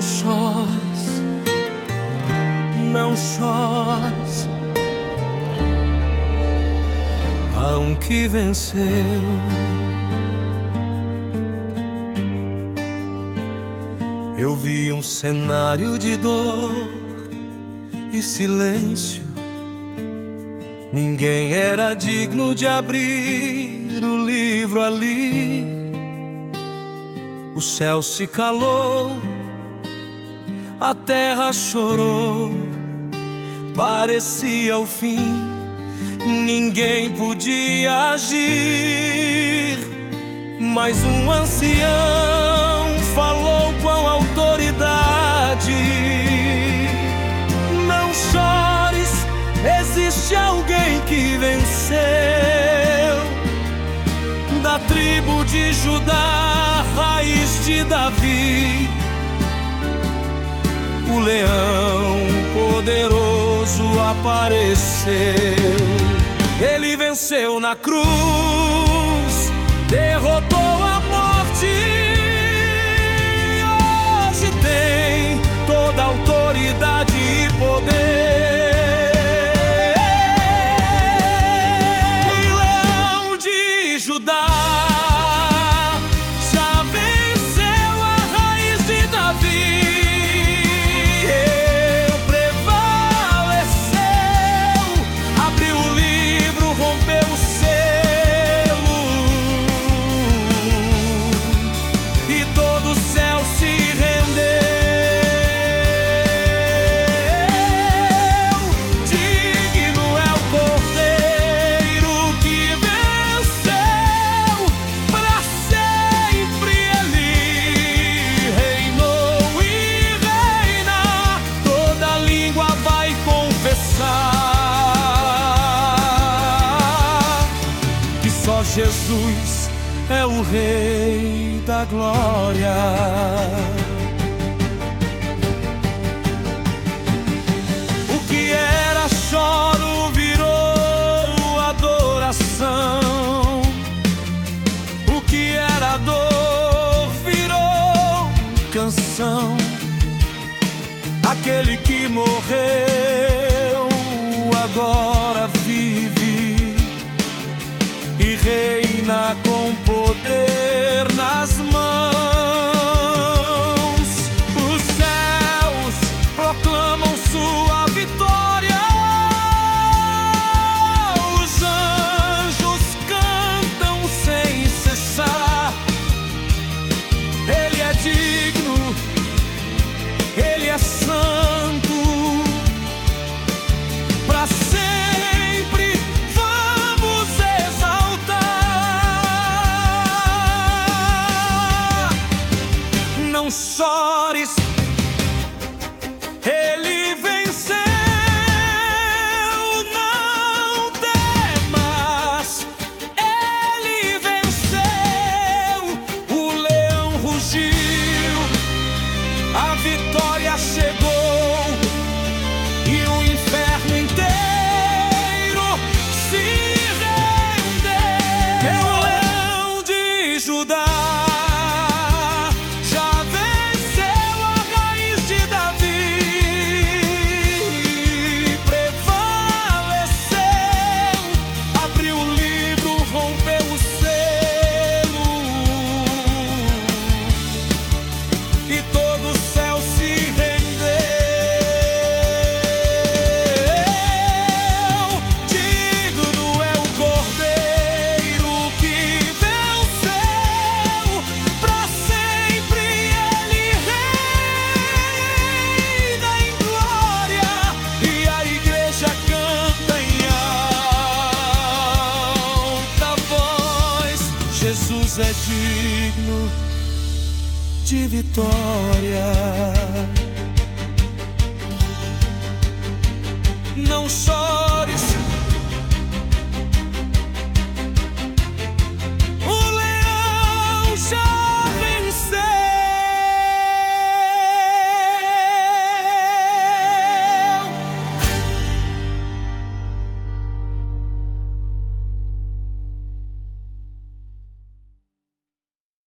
chores, não chores. Há um que venceu. Eu vi um cenário de dor e silêncio. Ninguém era digno de abrir o livro ali. O céu se calou, a terra chorou. Parecia o fim, ninguém podia agir. Mas um ancião falou com autoridade: não chores, existe alguém que venceu. Da tribo de Judá, raiz de Davi, o leão poderoso apareceu. Ele venceu na cruz, derrotou a morte. Hoje tem toda a autoridade e poder. Leão de Judá já venceu a raiz de Davi. Jesus é o Rei da Glória. O que era choro virou adoração. O que era dor virou canção. Aquele que morreu agora vive e reina com poder nas mãos. Os céus proclamam sua vitória. Os anjos cantam sem cessar. Ele é digno, ele é santo. Pra sempre vamos exaltar. Não chores, ele venceu. Não temas, ele venceu. O leão rugiu, a vitória chegou e o inferno inteiro se rendeu. É o leão de Judá já venceu a raiz de Davi. Prevaleceu, abriu o livro, rompeu o selo e todo o céu se rendeu. Digno é o Cordeiro que venceu. Pra sempre ele reina em glória e a igreja canta em alta voz. Jesus é digno de vitória. Não chores,